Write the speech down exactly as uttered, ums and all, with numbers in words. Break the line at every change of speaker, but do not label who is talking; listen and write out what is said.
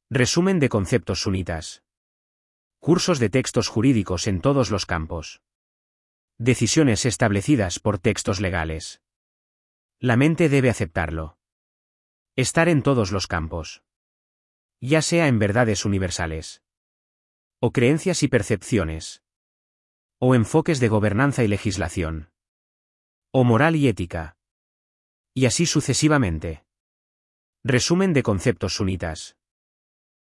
Resumen de conceptos sunitas. Cursos de textos jurídicos en todos los campos. Decisiones establecidas por textos legales. La mente debe aceptarlo. Estar en todos los campos. Ya sea en verdades universales. O creencias y percepciones. O enfoques de gobernanza y legislación. O moral y ética. Y así sucesivamente. Resumen de conceptos sunitas.